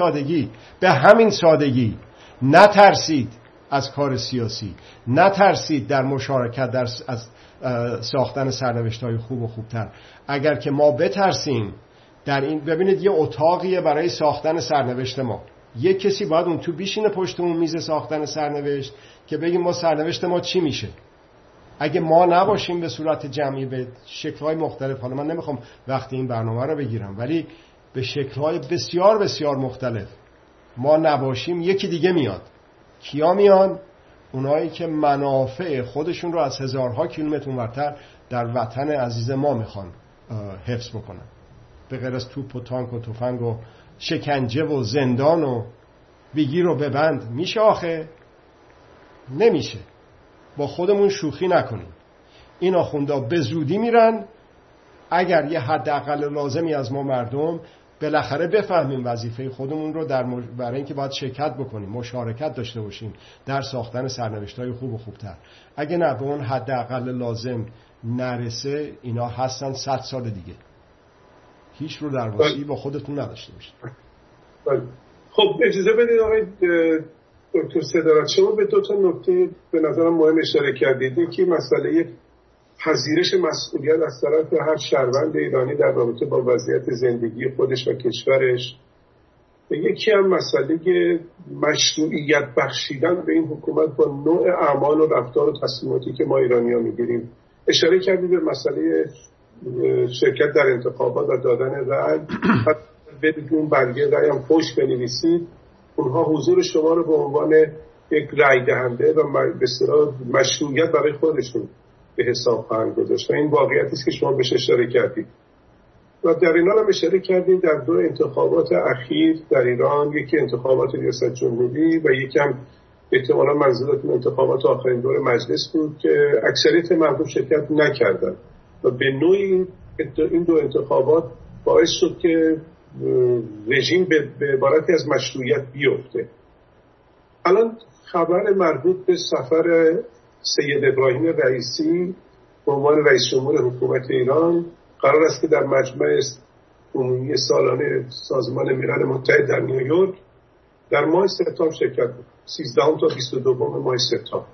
همین سادگی نترسید از کار سیاسی، نترسید در مشارکت در از ساختن سرنوشت‌های خوب و خوبتر. اگر که ما بترسیم در این، ببینید یه اتاقیه برای ساختن سرنوشت ما، یک کسی باید اون تو بیشینه پشت اون میز ساختن سرنوشت که بگیم ما سرنوشت ما چی میشه. اگه ما نباشیم به صورت جمعی به شکل‌های مختلف، حالا من نمیخوام وقتی این برنامه رو بگیرم، ولی به شکل‌های بسیار بسیار مختلف ما نباشیم، یکی دیگه میاد. کیا میان؟ اونایی که منافع خودشون رو از هزارها کیلومتر اونورتر در وطن عزیز ما میخوان حفظ بکنن، به غیر از توپ و تانک و تفنگ و شکنجه و زندان و بگیر و ببند. میشه آخه؟ نمیشه. با خودمون شوخی نکنیم. این آخوندا به زودی میرن. اگر یه حداقل لازمی از ما مردم بالاخره بفهمیم وظیفه خودمون رو برای اینکه باید شرکت بکنیم، مشارکت داشته باشیم در ساختن سرنوشت‌های خوب و خوبتر. اگه نه به اون حداقل لازم نرسه، اینا هستن 100 سال دیگه هیچ رو درواسی با خودتون نداشته باشید. خب اجازه بدید آقای دکتر صدارت، شما به 2 تا نکته به نظرم مهم اشاره کردید. یکی مسئله پذیرش مسئولیت از طرف هر شهروند ایرانی در رابطه با وضعیت زندگی خودش و کشورش، و یکی هم مسئله مشروعیت بخشیدن به این حکومت با نوع اعمال و رفتار و تصمیماتی که ما ایرانی‌ها میگیریم. اشاره کردید به مسئله شرکت در انتخابات و دادن رأی، بدون برگه رأی هم پشت بنویسید. اونها حضور شما رو به عنوان یک رأی دهنده و به اصطلاح مشروعیت برای خودشون به حساب خواهند گذاشت و این واقعیتی است که شما بهش اشاره کردید. و در این حال هم اشاره کردید در 2 انتخابات اخیر در ایران، یکی انتخابات ریاست جمهوری و یکی هم احتمالاً منظورتون انتخابات آخرین دور مجلس بود که اکثریت مردم شرکت نکردند و به نوعی این 2 انتخابات باعث شد که رژیم به عبارتی از مشروعیت بیفته. الان خبر مربوط به سفر سید ابراهیم رئیسی به عنوان رئیس جمهور حکومت ایران قرار است که در مجمع عمومی سالانه سازمان ملل متحد در نیویورک در ماه سپتامبر شرکت بود، 13 تا 22 ماه سپتامبر.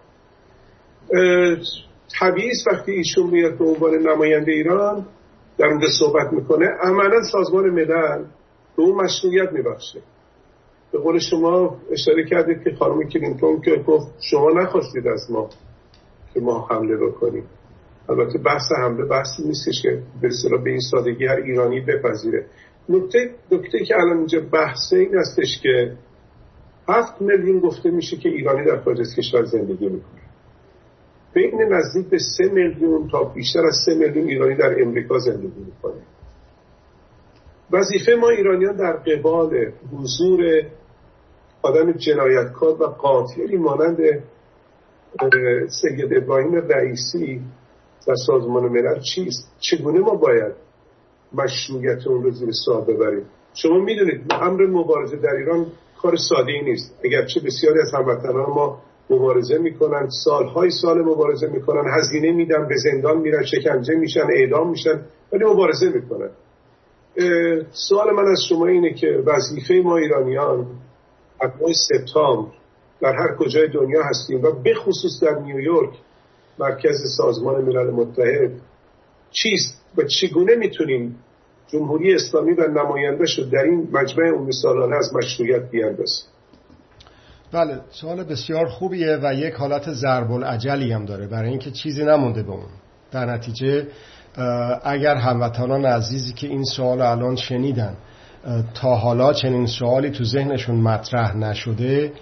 طبیعی است وقتی ایشون میاد به عنوان نماینده ایران در اونجا صحبت میکنه، عملا سازمان ملل به اون مشروعیت میبخشه. به قول شما اشاره کردید که خانم کلینتون که گفت شما نخواستید از ما که ما حمله بکنیم. البته بحث حمله بحثی نیستش که به اصطلاح به این سادگی هر ایرانی بپذیره. نکته که الان اینجا بحثه این هستش که 7 میلیون گفته میشه که ایرانی در خارج از کشور زندگی میکنه. بین نزدیک به 3 میلیون تا بیشتر از 3 میلیون ایرانی در امریکا زندگی میکنه. وظیفه ما ایرانیان در قبال حضور آدم جنایتکار و قاتلی مانند سید ابراهیم رئیسی در سازمان ملل چیست؟ چگونه ما باید مشروعیت اون رو زیر سوال ببریم؟ شما میدونید امر مبارزه در ایران کار ساده‌ای نیست، اگرچه بسیاری از هموطنان ما مبارزه میکنن، سالهای سال مبارزه میکنن، هزینه میدن، به زندان میرن، شکنجه میشن، اعدام میشن، ولی مبارزه میکنن. سوال من از شما اینه که وظیفه ما ایرانیان از ماه سپتامبر در هر کجای دنیا هستیم و به خصوص در نیویورک مرکز سازمان ملل متحد چیست و چگونه میتونیم جمهوری اسلامی و نماینده‌اش رو در این مجمع عمومی سالانه از مشروعیت بیاندازیم؟ بله، سوال بسیار خوبیه و یک حالت ضرب العجلی هم داره، برای اینکه چیزی نمونده به اون. در نتیجه اگر هموطنان عزیزی که این سوال الان شنیدن تا حالا چنین سوالی تو ذهنشون مطرح نشده،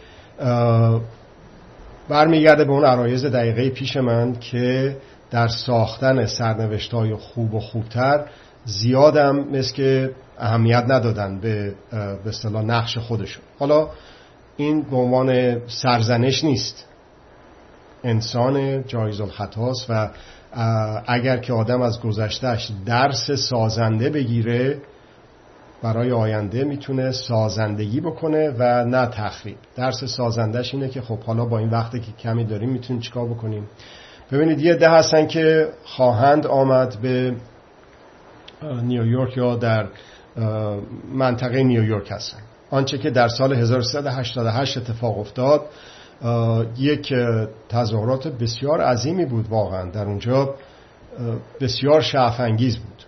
برمیگرده به اون عرایض دقیقه پیش من که در ساختن سرنوشت‌های خوب و خوبتر زیادم مثل که اهمیت ندادن به اصطلاح نقش خودشون. حالا این به عنوان سرزنش نیست، انسان جایز الخطاست و اگر که آدم از گذشتهش درس سازنده بگیره برای آینده میتونه سازندگی بکنه و نه تخریب. درس سازندهش اینه که خب حالا با این وقتی که کمی داریم میتونیم چیکار بکنیم. ببینید یه ده هستن که خواهند آمد به نیویورک یا در منطقه نیویورک هستن. آنچه که در سال 1388 اتفاق افتاد یک تظاهرات بسیار عظیمی بود، واقعا در اونجا بسیار شعف‌انگیز بود.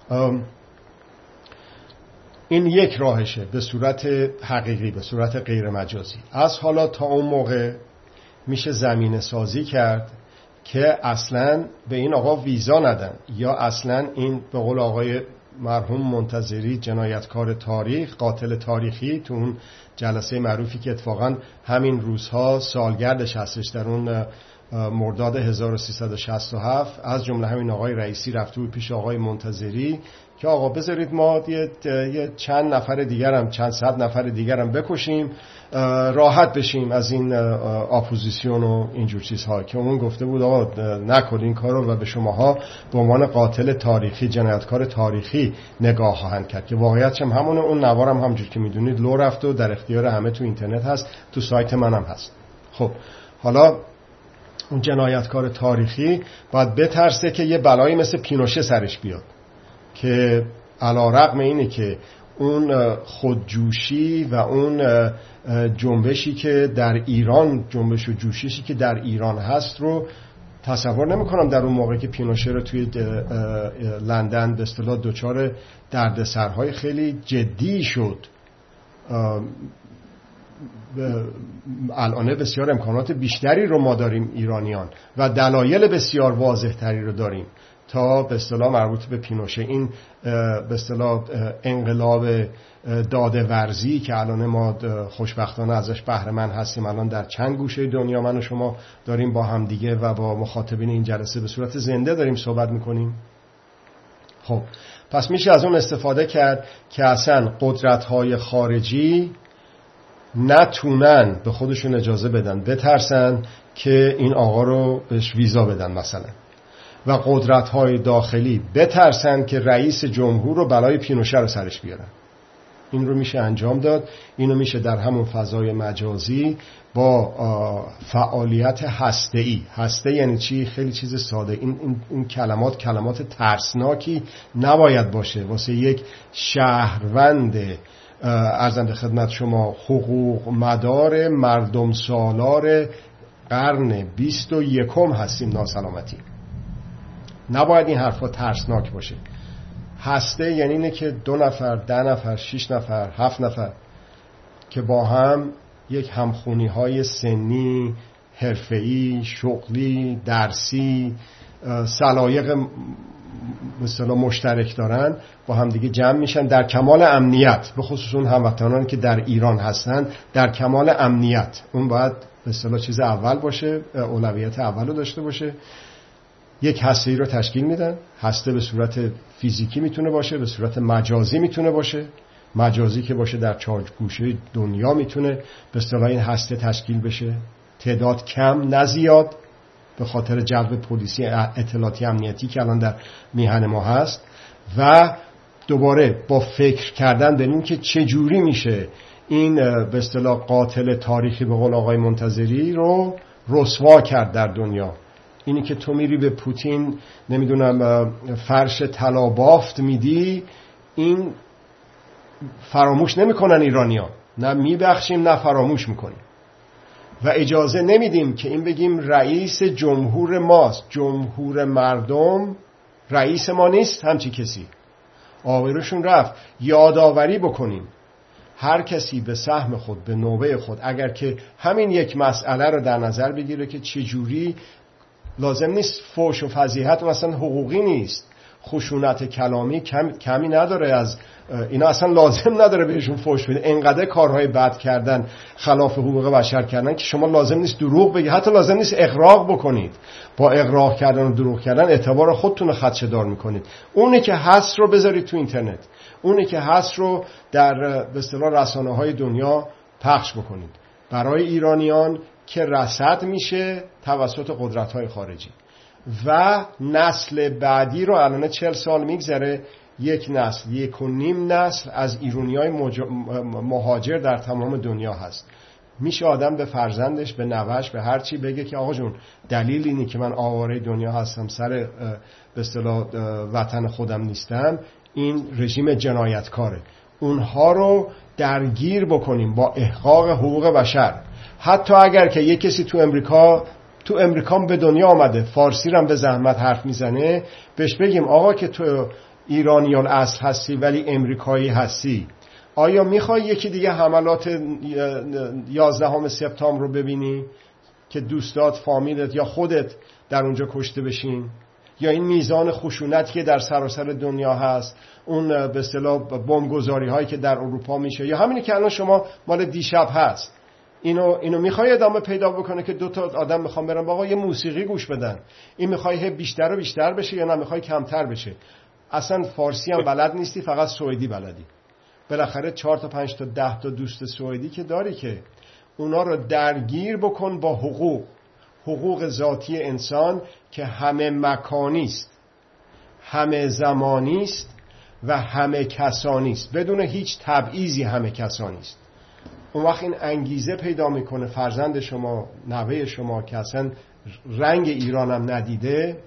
این یک راهشه به صورت حقیقی، به صورت غیر مجازی. از حالا تا اون موقع میشه زمینه سازی کرد که اصلا به این آقا ویزا ندن، یا اصلا این به قول آقای مرحوم منتظری جنایتکار تاریخ، قاتل تاریخی، تو اون جلسه معروفی که اتفاقا همین روزها سالگردش هستش، در اون مرداد 1367 از جمله همین آقای رئیسی رفته بود پیش آقای منتظری که آقا بذارید ما یه چند نفر دیگرم، چند صد نفر دیگرم بکشیم راحت بشیم از این اپوزیسیون و اینجور چیزها، که اون گفته بود آقا نکن این کارو و به شماها به عنوان قاتل تاریخی، جنایتکار تاریخی نگاه خواهند کرد، که واقعیتش هم همونه. اون نوارم همونجور که میدونید لو رفت و در اختیار همه تو اینترنت هست، تو سایت منم هست. خب حالا اون جنایتکار تاریخی باید بترسه که یه بلایی مثل پینوشه سرش بیاد، که علی‌رغم اینه که اون خودجوشی و اون جنبشی که در ایران، جنبش و جوششی که در ایران هست رو تصور نمی‌کنم در اون موقع که پینوشه رو توی لندن به اصطلاح دچار دردسرهای خیلی جدی شد. الان بسیار امکانات بیشتری رو ما داریم ایرانیان و دلایل بسیار واضح تری رو داریم تا به اصطلاح مربوط به پینوشه. این به اصطلاح انقلاب داده ورزی که الان ما خوشبختانه ازش بهره مند هستیم، الان در چند گوشه دنیا من و شما داریم با هم دیگه و با مخاطبین این جلسه به صورت زنده داریم صحبت میکنیم. خب پس میشه از اون استفاده کرد که اصلا قدرت‌های خارجی نتونن به خودشون اجازه بدن، بترسن که این آقا رو بهش ویزا بدن مثلا، و قدرت‌های داخلی بترسن که رئیس جمهور رو بلای پینوشه رو سرش بیارن. این رو میشه انجام داد. اینو میشه در همون فضای مجازی با فعالیت هسته‌ای. هسته یعنی چی؟ خیلی چیز ساده. این کلمات ترسناکی نباید باشه واسه یک شهروند ارزم به خدمت شما حقوق مدار مردم سالار قرن 21 هستیم ناسلامتی. نباید این حرفا ترسناک باشه. هسته یعنی اینه که 2 نفر، 10 نفر، 6 نفر، 7 نفر که با هم یک همخونی های سنی، حرفه‌ای، شغلی، درسی، سلایق به اصطلاح مشترک دارن با همدیگه جمع میشن در کمال امنیت، به خصوص اون هموطنانی که در ایران هستن در کمال امنیت. اون باید به اصطلاح چیز اول باشه، اولویت اول رو داشته باشه. یک هسته‌ای رو تشکیل میدن. هسته به صورت فیزیکی میتونه باشه، به صورت مجازی میتونه باشه. مجازی که باشه در 4 گوشه دنیا میتونه به اصطلاح این هسته تشکیل بشه. تعداد کم نه زیاد، به خاطر جلب پلیسی اطلاعاتی امنیتی که الان در میهن ما هست. و دوباره با فکر کردن به این که چجوری میشه این به اصطلاح قاتل تاریخی به قول آقای منتظری رو رسوا کرد در دنیا. اینی که تو میری به پوتین نمیدونم فرش طلا بافت میدی، این فراموش نمیکنن ایرانیان، نه میبخشیم نه فراموش میکنیم. و اجازه نمیدیم که این بگیم رئیس جمهور ماست، جمهور مردم رئیس ما نیست. همچی کسی آبروشون رفت. یادآوری بکنیم هر کسی به سهم خود، به نوبه خود، اگر که همین یک مسئله رو در نظر بگیره که چجوری لازم نیست فحش و فضیحت مثلا حقوقی نیست، خشونت کلامی کمی نداره، از اینا اصلا لازم نداره بهشون فحش بده. انقدر کارهای بد کردن، خلاف حقوق بشر کردن که شما لازم نیست دروغ بگید، حتی لازم نیست اغراق بکنید. با اغراق کردن و دروغ کردن اعتبار خودتون رو خدشه‌دار میکنید. اونی که هست رو بذارید تو اینترنت، اونی که هست رو در به اصطلاح رسانه‌های دنیا پخش بکنید برای ایرانیان که رصد میشه توسط قدرت‌های خارجی. و نسل بعدی رو الان 40 سال میگذره، یک نسل، 1.5 نسل از ایرانیای مهاجر در تمام دنیا هست. میشه آدم به فرزندش، به نوهش، به هر چی بگه که آقا جون دلیل اینه که من آواره دنیا هستم، سر به اصطلاح وطن خودم نیستم، این رژیم جنایتکاره. اونها رو درگیر بکنیم با احقاق حقوق بشر. حتی اگر که یک کسی تو امریکا به دنیا آمده، فارسی رو هم به زحمت حرف میزنه، بهش بگیم آقا که تو ایرانی الاصل هستی ولی امریکایی هستی، آیا میخوای یکی دیگه حملات 11 سپتامبر رو ببینی که دوستات، فامیلت یا خودت در اونجا کشته بشین؟ یا این میزان خشونتی که در سراسر دنیا هست، اون به اصطلاح بمبگذاری هایی که در اروپا میشه، یا همینی که الان شما مال دیشب هست، اینو میخوای ادامه پیدا بکنه که 2 تا آدم میخوام برن آقا یه موسیقی گوش بدن؟ این میخوای بیشتر و بیشتر بشه یا نه میخوای کمتر بشه؟ اصلا فارسی هم بلد نیستی، فقط سوئدی بلدی. بالاخره 4 تا 5 تا 10 تا دوست سوئدی که داری، که اونا رو درگیر بکن با حقوق ذاتی انسان که همه مکانی است، همه زمانی است و همه کسانی است، بدون هیچ تبعیضی همه کسانی است. اون وقت این انگیزه پیدا میکنه فرزند شما، نوه شما که اصلا رنگ ایران هم ندیده،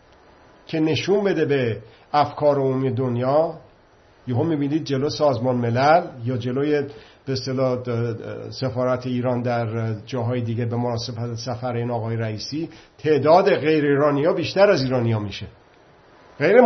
که نشون بده به افکار عمومی دنیا. یهو میبینید جلو سازمان ملل یا جلوی به اصطلاح سفارت ایران در جاهای دیگه به مناسبت سفر این آقای رئیسی، تعداد غیر ایرانی‌ها بیشتر از ایرانی‌ها میشه. غیر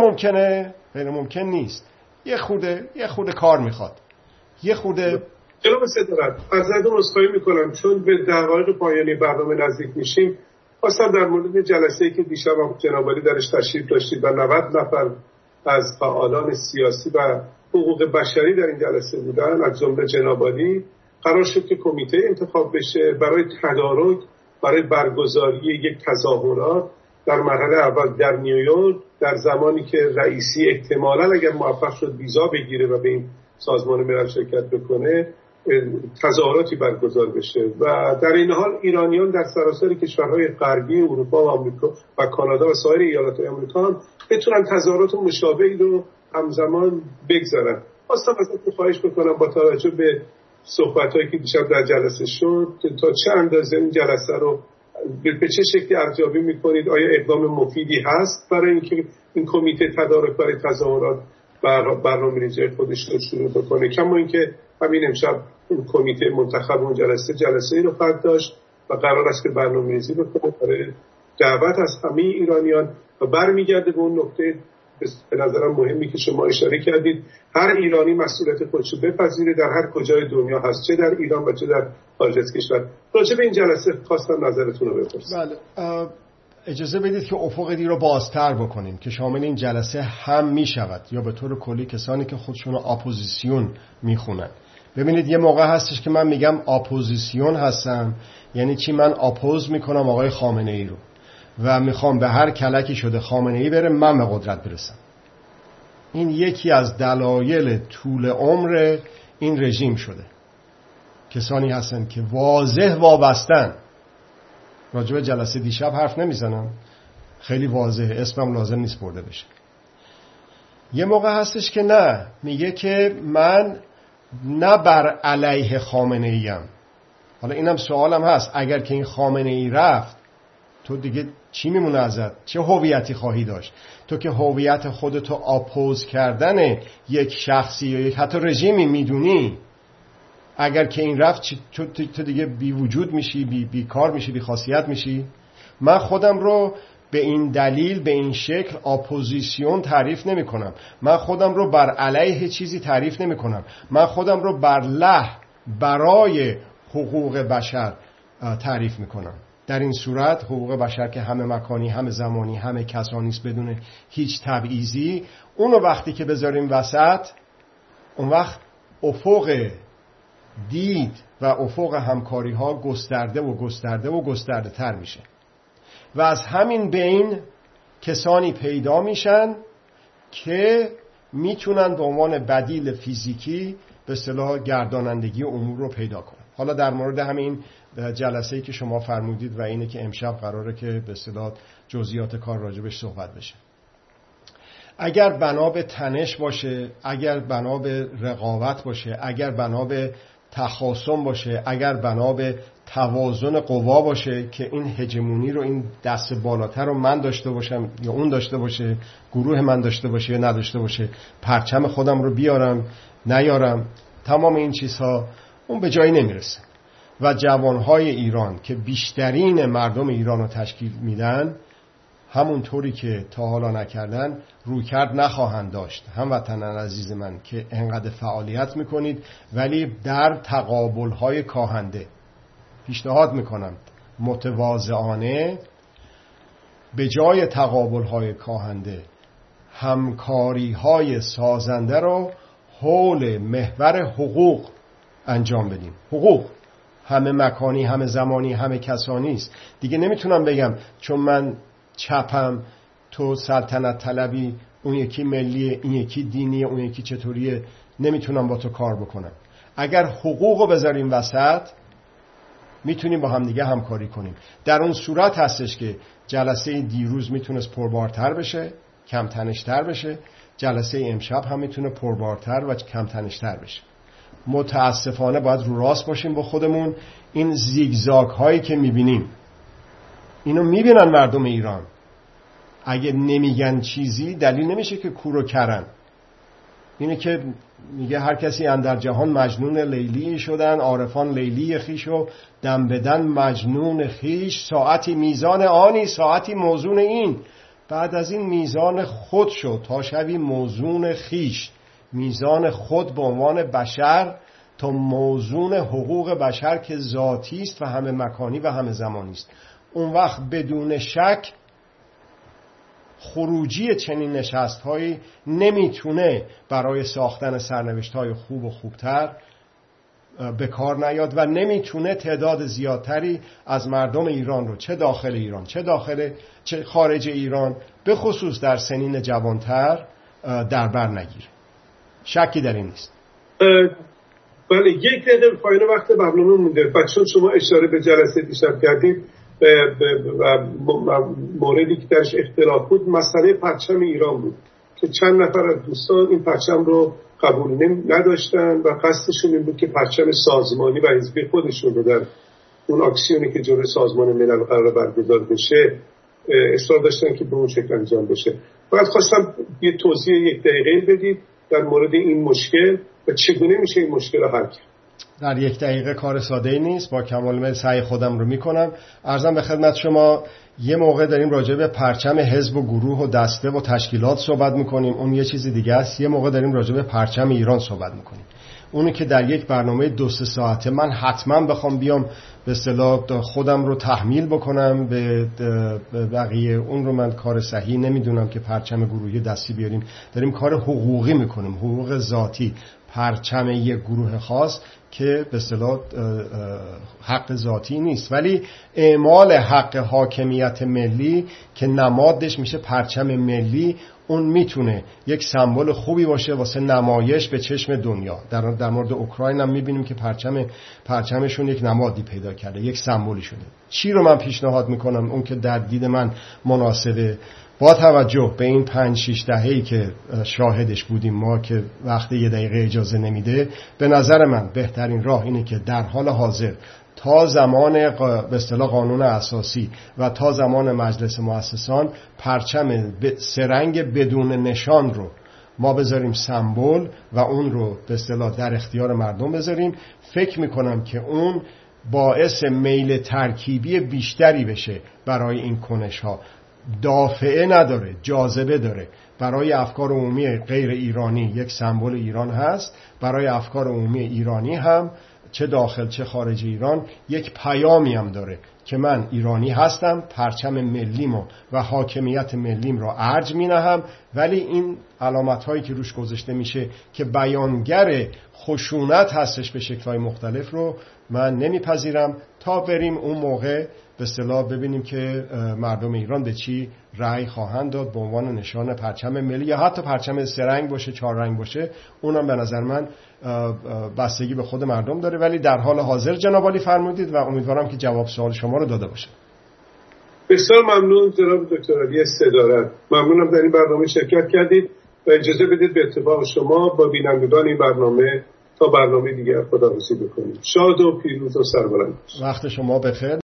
ممکن نیست. یه خورده کار میخواد، یه خورده. جناب صدارت، ازتون عذرخواهی میکنم چون به دقایق پایانی برنامه نزدیک میشیم. خواستم در مورد جلسه‌ای که دیشب جناب عالی درش تشریف داشتید و 90 نفر از فعالان سیاسی و حقوق بشری در این جلسه بودن، از جمله جناب عالی، قرار شد که کمیته انتخاب بشه برای تدارک، برای برگزاری یک تظاهرات در مرحله اول در نیویورک، در زمانی که رئیسی احتمالاً اگر موفق شد ویزا بگیره و به این سازمان ملل شرکت بکنه، تظاهراتی برگزار بشه. و در این حال ایرانیان در سراسر کشورهای غربی اروپا و آمریکا و کانادا و سایر ایالت‌های آمریکا هم بتونن تظاهرات مشابهی رو همزمان بگذارن. خواستم ازتون خواهش بکنم با توجه به صحبت‌هایی که دیشب در جلسه شد، تا چه اندازه این جلسه رو به چه شکلی ارزیابی می‌کنید؟ آیا اقدام مفیدی هست برای اینکه این کمیته تدارک برای تظاهرات برنامه‌ریزی خودش رو شروع بکنه؟ کما اینکه همین امشب این کمیته منتخب اون جلسه‌ای رو خواهد داشت و قرار است که برنامه‌ریزی بکنه برای دعوت از همه ایرانیان. و برمیگرده به اون نکته به نظرم مهمی که شما اشاره کردید، هر ایرانی مسئولیت خودش رو بپذیره در هر کجای دنیا هست، چه در ایران و چه در خارج از کشور. راجع به این جلسه خواستم نظرتون رو بپرسم. بله، اجازه بدید که افق دی رو بازتر بکنیم که شامل این جلسه هم می شود یا به طور کلی کسانی که خودشون رو اپوزیسیون میخونن. ببینید یه موقع هستش که من میگم اپوزیسیون هستم، یعنی چی؟ من اپوز میکنم آقای خامنه ای رو و میخوام به هر کلکی شده خامنه ای بره من به قدرت برسم. این یکی از دلایل طول عمر این رژیم شده. کسانی هستن که واضح وابستن. راجع به جلسه دیشب حرف نمیزنم، خیلی واضحه، اسمم لازم نیست برده بشه. یه موقع هستش که نه، میگه که من نه بر علیه خامنه ایم. حالا اینم سوالم هست، اگر که این خامنه ای رفت تو دیگه چی میمونه ازت؟ چه هویتی خواهی داشت؟ تو که هویت خودتو اپوز کردن یک شخصی یا یک حتی رژیمی میدونی، اگر که این رفت تو دیگه بی وجود میشی، بی کار میشی، بی خاصیت میشی. من خودم رو به این دلیل به این شکل اپوزیسیون تعریف نمی کنم. من خودم رو بر علیه چیزی تعریف نمی کنم. من خودم رو برای حقوق بشر تعریف می کنم. در این صورت حقوق بشر که همه مکانی، همه زمانی، همه کسانی است بدون هیچ تبعیضی، اونو وقتی که بذاریم وسط، اون وقت افق دید و افق همکاری ها گسترده تر میشه و از همین بین کسانی پیدا میشن که میتونن به عنوان بدیل فیزیکی به اصطلاح گردانندگی امور رو پیدا کنن. حالا در مورد همین جلسه‌ای که شما فرمودید و اینه که امشب قراره که به اصطلاح جزئیات کار راجبش صحبت بشه. اگر بنا به تنش باشه، اگر بنا به رقابت باشه، اگر بنا به تخاصم باشه، اگر بنا به توازن قوا باشه که این هژمونی رو، این دست بالاتر رو من داشته باشم یا اون داشته باشه، گروه من داشته باشه یا نداشته باشه، پرچم خودم رو بیارم نیارم، تمام این چیزها اون به جایی نمیرسه و جوانهای ایران که بیشترین مردم ایران رو تشکیل میدن همونطوری که تا حالا نکردن رویکرد نخواهند داشت. هموطنان عزیز من که انقدر فعالیت میکنید ولی در تقابلهای کاهنده پیشنهاد میکنم متواضعانه به جای تقابلهای کاهنده همکاریهای سازنده رو حول محور حقوق انجام بدیم. حقوق همه مکانی، همه زمانی، همه کسانی است. دیگه نمیتونم بگم چون من چپم تو سلطنت طلبی، اون یکی ملیه، این یکی دینیه، اون یکی چطوریه، نمیتونم با تو کار بکنم. اگر حقوقو بذاریم وسط میتونیم با هم دیگه همکاری کنیم. در اون صورت هستش که جلسه دیروز میتونست پربارتر بشه، کم تنشتر بشه. جلسه امشب هم میتونه پربارتر و کم تنشتر بشه. متاسفانه باید رو راست باشیم با خودمون. این زیگزاگ هایی که میبینیم اینو میبینن مردم ایران. اگه نمیگن چیزی دلیل نمیشه که کورو کرن. اینه که میگه هر کسی اندر جهان مجنون لیلی شدن، عارفان لیلی خیشو دم بدن مجنون خیش، ساعتی میزان آنی ساعتی موزون این. بعد از این میزان خود شد تا شوی موزون خیش، میزان خود به عنوان بشر تا موزون حقوق بشر که ذاتی است و همه مکانی و همه زمانی است. اون وقت بدون شک خروجی چنین نشست‌هایی نمیتونه برای ساختن سرنوشت‌های خوب و خوبتر به کار نیاد و نمیتونه تعداد زیادتری از مردم ایران رو چه داخل ایران چه خارج ایران به خصوص در سنین جوانتر در بر نگیره. شکی در این نیست. بله، یک دقیقه پایان وقت برنامه مونده. بچه‌ها شما اشاره به جلسه دیشب کردید و موردی که درش اختلاف بود مسئله پرچم ایران بود که چند نفر از دوستان این پرچم رو قبول نداشتن و قصدشون این بود که پرچم سازمانی و حزبی خودشون رو در اون اکسیونی که جلوی سازمان ملل قرار برگزار بشه اصرار داشتن که به اون شکل انجام بشه. فقط خواستم یه توضیح یک دقیقه بدید در مورد این مشکل و چگونه میشه این مشکل رو حل کرد. در یک دقیقه کار ساده‌ای نیست، با کمال میل سعی خودم رو میکنم. عرضم به خدمت شما یه موقع داریم راجع به پرچم حزب و گروه و دسته و تشکیلات صحبت میکنیم، اون یه چیز دیگه است. یه موقع داریم راجع به پرچم ایران صحبت میکنیم. اونی که در یک برنامه 2-3 ساعته من حتما بخوام بیام به اصطلاح خودم رو تحمیل بکنم به بقیه، اون رو من کار صحیح نمیدونم که پرچم گروهی دستی بیاریم. داریم کار حقوقی میکنیم، حقوق ذاتی، پرچم یک گروه خاص که به اصطلاح حق ذاتی نیست، ولی اعمال حق حاکمیت ملی که نمادش میشه پرچم ملی، اون میتونه یک سمبل خوبی باشه واسه نمایش به چشم دنیا. در مورد اوکراین هم میبینیم که پرچمشون یک نمادی پیدا کرده، یک سمبولی شده. چی رو من پیشنهاد میکنم؟ اون که در دید من مناسبه با توجه به این 5-6 دهه‌ای که شاهدش بودیم ما که وقتی 1 دقیقه اجازه نمیده، به نظر من بهترین راه اینه که در حال حاضر تا زمان به اصطلاح قانون اساسی و تا زمان مجلس مؤسسان پرچم 3 رنگ بدون نشان رو ما بذاریم سمبل و اون رو به اصطلاح در اختیار مردم بذاریم. فکر میکنم که اون باعث میل ترکیبی بیشتری بشه برای این کنش ها. دافعه نداره، جاذبه داره. برای افکار عمومی غیر ایرانی یک سمبل ایران هست، برای افکار عمومی ایرانی هم چه داخل چه خارج ایران یک پیامی هم داره که من ایرانی هستم، پرچم ملیمو و حاکمیت ملیم را ارج می نهم، ولی این علامت هایی که روش گذاشته میشه که بیانگر خشونت هستش به شکل‌های مختلف رو من نمیپذیرم تا بریم اون موقع به اصطلاح ببینیم که مردم ایران به چی رأی خواهند داد به عنوان نشان پرچم ملی، یا حتی پرچم 3 رنگ باشه 4 رنگ باشه، اونم به نظر من بستگی به خود مردم داره. ولی در حال حاضر جناب عالی فرمودید و امیدوارم که جواب سوال شما رو داده باشه. بسیار ممنون جناب دکتر علی صدارت، ممنونم در این برنامه شرکت کردید و اجازه بدید به اتفاق شما با بینندگان این برنامه تا برنامه دیگر خداحافظی بکنیم. شاد و پیروز و سربلند. وقت شما بخیر.